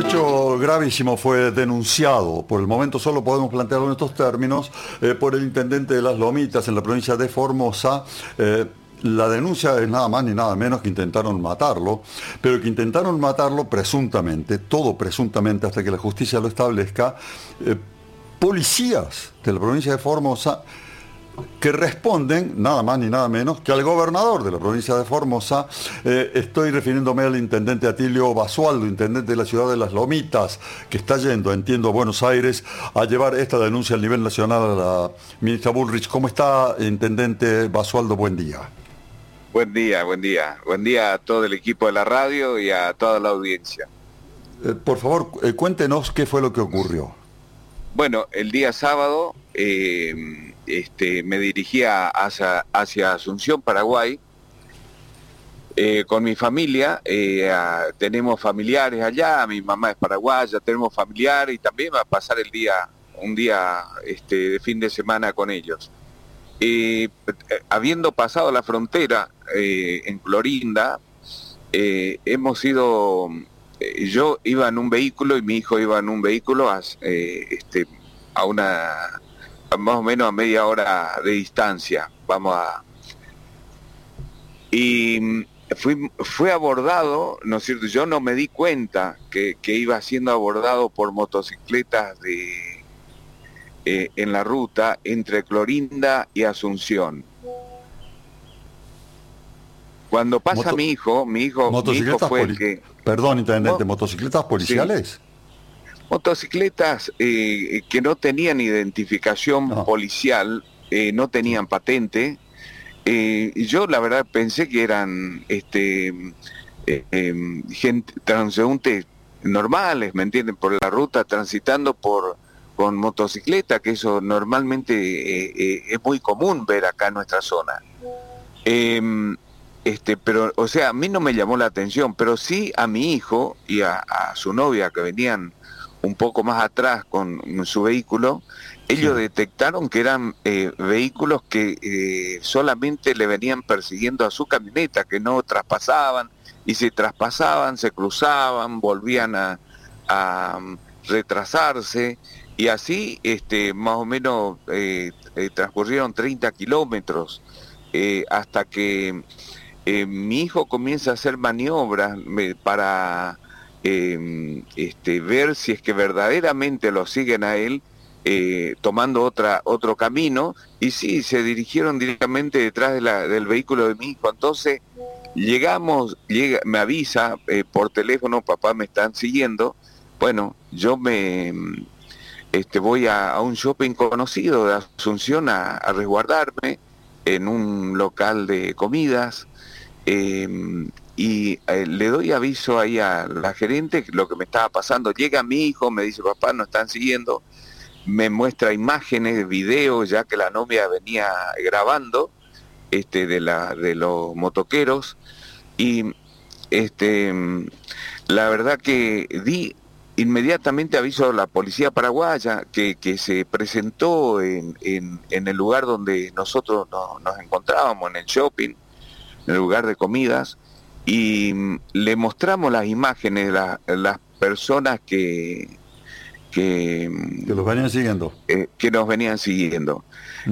hecho gravísimo fue denunciado. Por el momento solo podemos plantearlo en estos términos por el intendente de Las Lomitas en la provincia de Formosa. La denuncia es nada más ni nada menos que intentaron matarlo, pero que intentaron matarlo presuntamente, todo presuntamente hasta que la justicia lo establezca, policías de la provincia de Formosa que responden nada más ni nada menos que al gobernador de la provincia de Formosa. Estoy refiriéndome al intendente Atilio Basualdo, intendente de la ciudad de Las Lomitas, que está yendo, entiendo, a Buenos Aires a llevar esta denuncia al nivel nacional a la ministra Bullrich. ¿Cómo está, intendente Basualdo? Buen día. Buen día, buen día. Buen día a todo el equipo de la radio y a toda la audiencia. Por favor, cuéntenos qué fue lo que ocurrió. Bueno, el día sábado me dirigía hacia Asunción, Paraguay, con mi familia. Tenemos familiares allá, mi mamá es paraguaya, tenemos familiares y también va a pasar un día de fin de semana con ellos. Habiendo pasado la frontera en Clorinda, hemos ido, yo iba en un vehículo y mi hijo iba en un vehículo a más o menos a media hora de distancia. Y fue abordado, ¿no es cierto? Yo no me di cuenta que iba siendo abordado por motocicletas en la ruta entre Clorinda y Asunción. Cuando pasa mi hijo fue el que... Perdón, intendente, ¿motocicletas policiales? Sí. Motocicletas que no tenían identificación policial, no tenían patente. Yo la verdad pensé que eran gente, transeúntes normales, ¿me entienden? Por la ruta transitando con motocicleta, que eso normalmente es muy común ver acá en nuestra zona. Pero, o sea, a mí no me llamó la atención, pero sí a mi hijo y a su novia, que venían un poco más atrás con su vehículo. Ellos detectaron que eran vehículos que solamente le venían persiguiendo a su camioneta, que no traspasaban, y si traspasaban, se cruzaban, volvían a retrasarse, y así más o menos transcurrieron 30 kilómetros hasta que mi hijo comienza a hacer maniobras para ver si es que verdaderamente lo siguen a él, tomando otro camino, y sí, se dirigieron directamente detrás del vehículo de mi hijo. Entonces me avisa por teléfono: papá, me están siguiendo. Bueno, yo voy a un shopping conocido de Asunción a resguardarme en un local de comidas. Le doy aviso ahí a la gerente lo que me estaba pasando. Llega mi hijo, me dice: papá, nos están siguiendo. Me muestra imágenes, videos, ya que la novia venía grabando de los motoqueros. Y la verdad que di inmediatamente aviso a la policía paraguaya, que se presentó en el lugar donde nosotros nos encontrábamos, en el shopping, en el lugar de comidas, y le mostramos las imágenes de las personas que los venían siguiendo. Que nos venían siguiendo.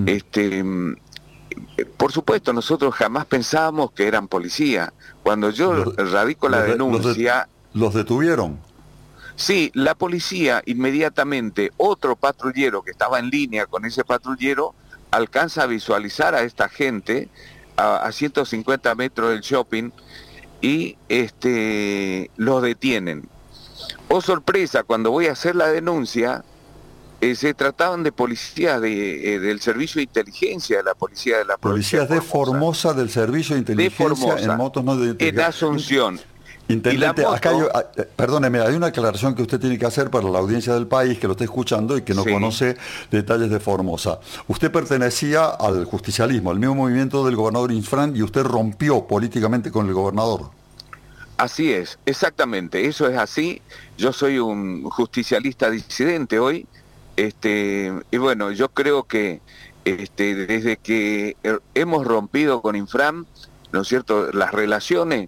Por supuesto, nosotros jamás pensábamos que eran policías. Cuando yo radico la denuncia... ¿Los detuvieron? Sí, la policía inmediatamente, otro patrullero que estaba en línea con ese patrullero, alcanza a visualizar a esta gente a 150 metros del shopping, y los detienen. Oh sorpresa, cuando voy a hacer la denuncia, se trataban de policías del servicio de inteligencia de la policía de la provincia de Formosa, del servicio de inteligencia de Formosa, en motos no identificadas. En Asunción. Intendente, acá perdóneme, hay una aclaración que usted tiene que hacer para la audiencia del país que lo está escuchando y que no conoce detalles de Formosa. Usted pertenecía al justicialismo, al mismo movimiento del gobernador Infran, y usted rompió políticamente con el gobernador. Así es, exactamente, eso es así. Yo soy un justicialista disidente hoy, y bueno, yo creo que desde que hemos rompido con Infran, ¿no es cierto?, las relaciones,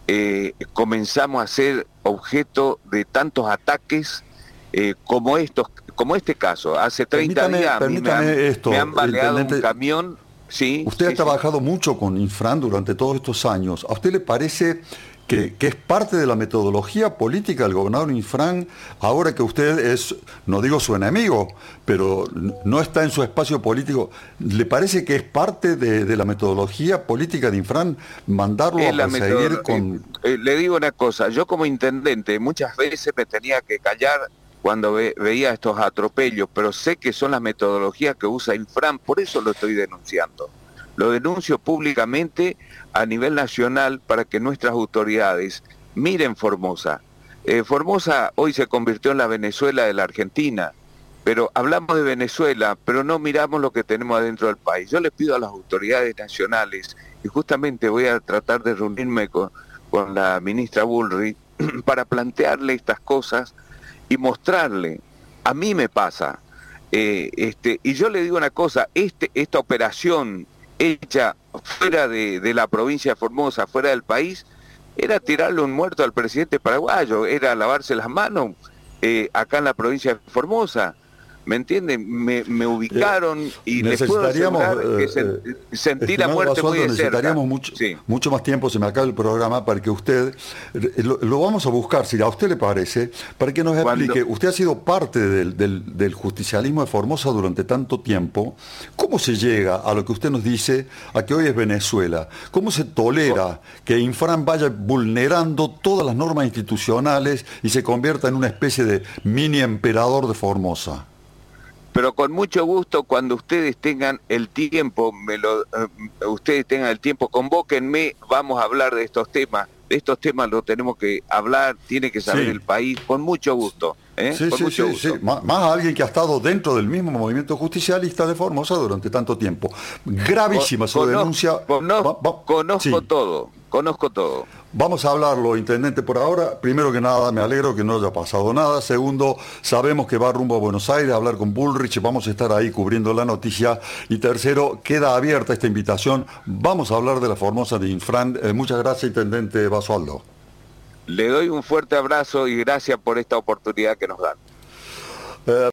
comenzamos a ser objeto de tantos ataques como este caso. Hace 30 días a mí me han baleado un camión. Sí, usted ha trabajado mucho con Infran durante todos estos años. ¿A usted le parece que es parte de la metodología política del gobernador Infran, ahora que usted es, no digo su enemigo, pero no está en su espacio político? ¿Le parece que es parte de la metodología política de Infran mandarlo a perseguir con...? Le digo una cosa, yo como intendente muchas veces me tenía que callar cuando veía estos atropellos, pero sé que son las metodologías que usa Infran, por eso lo estoy denunciando. Lo denuncio públicamente a nivel nacional para que nuestras autoridades miren Formosa. Formosa hoy se convirtió en la Venezuela de la Argentina, pero hablamos de Venezuela, pero no miramos lo que tenemos adentro del país. Yo les pido a las autoridades nacionales, y justamente voy a tratar de reunirme con la ministra Bullrich para plantearle estas cosas y mostrarle, a mí me pasa, y yo le digo una cosa, esta operación hecha fuera de la provincia de Formosa, fuera del país, era tirarle un muerto al presidente paraguayo, era lavarse las manos acá en la provincia de Formosa. ¿Me entienden? Me ubicaron y les puedo asegurar que sentí la muerte Basualdo, muy de cerca. Necesitaríamos mucho más tiempo, se me acaba el programa, para que usted, lo vamos a buscar, si a usted le parece, para que nos explique, usted ha sido parte del justicialismo de Formosa durante tanto tiempo. ¿Cómo se llega a lo que usted nos dice, a que hoy es Venezuela? ¿Cómo se tolera que Infran vaya vulnerando todas las normas institucionales y se convierta en una especie de mini emperador de Formosa? Pero con mucho gusto, cuando ustedes tengan el tiempo, convóquenme, vamos a hablar de estos temas. De estos temas lo tenemos que hablar, tiene que saber el país, con mucho gusto. Sí. Más alguien que ha estado dentro del mismo movimiento justicialista de Formosa durante tanto tiempo. Gravísima su denuncia. Conozco todo. Vamos a hablarlo, intendente, por ahora. Primero que nada, me alegro que no haya pasado nada. Segundo, sabemos que va rumbo a Buenos Aires a hablar con Bullrich. Vamos a estar ahí cubriendo la noticia. Y tercero, queda abierta esta invitación. Vamos a hablar de la Formosa de Infran. Muchas gracias, intendente Basualdo. Le doy un fuerte abrazo y gracias por esta oportunidad que nos dan.